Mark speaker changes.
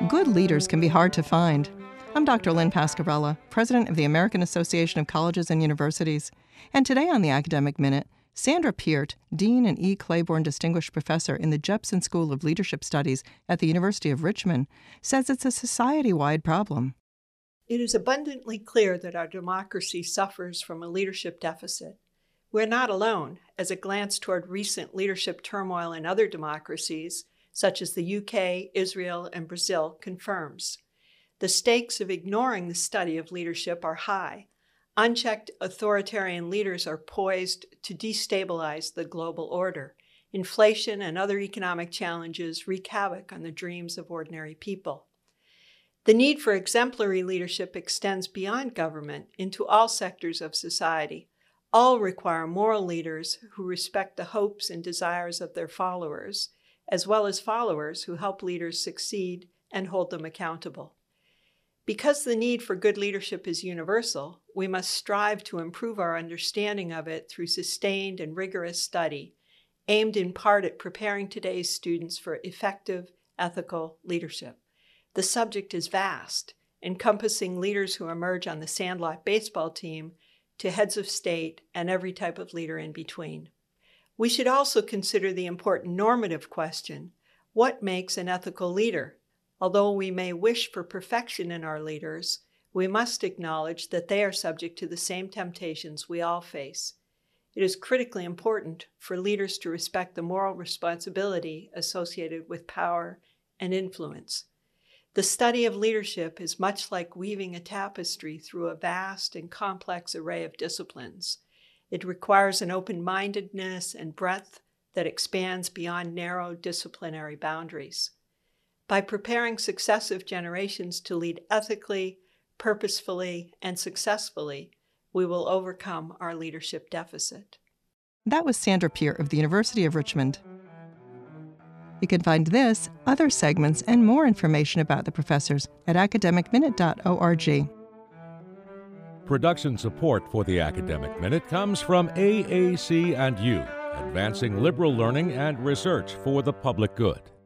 Speaker 1: Good leaders can be hard to find. I'm Dr. Lynn Pascarella, president of the American Association of Colleges and Universities. And today on the Academic Minute, Sandra Peart, Dean and E. Claiborne Distinguished Professor in the Jepson School of Leadership Studies at the University of Richmond, says it's a society-wide problem.
Speaker 2: It is abundantly clear that our democracy suffers from a leadership deficit. We're not alone, as a glance toward recent leadership turmoil in other democracies, such as the UK, Israel, and Brazil, confirms. The stakes of ignoring the study of leadership are high. Unchecked authoritarian leaders are poised to destabilize the global order. Inflation and other economic challenges wreak havoc on the dreams of ordinary people. The need for exemplary leadership extends beyond government into all sectors of society. All require moral leaders who respect the hopes and desires of their followers, as well as followers who help leaders succeed and hold them accountable. Because the need for good leadership is universal, we must strive to improve our understanding of it through sustained and rigorous study, aimed in part at preparing today's students for effective, ethical leadership. The subject is vast, encompassing leaders who emerge on the Sandlot baseball team to heads of state and every type of leader in between. We should also consider the important normative question: what makes an ethical leader? Although we may wish for perfection in our leaders, we must acknowledge that they are subject to the same temptations we all face. It is critically important for leaders to respect the moral responsibility associated with power and influence. The study of leadership is much like weaving a tapestry through a vast and complex array of disciplines. It requires an open-mindedness and breadth that expands beyond narrow disciplinary boundaries. By preparing successive generations to lead ethically, purposefully, and successfully, we will overcome our leadership deficit.
Speaker 1: That was Sandra Peart of the University of Richmond. You can find this, other segments, and more information about the professors at academicminute.org.
Speaker 3: Production support for the Academic Minute comes from AAC&U, advancing liberal learning and research for the public good.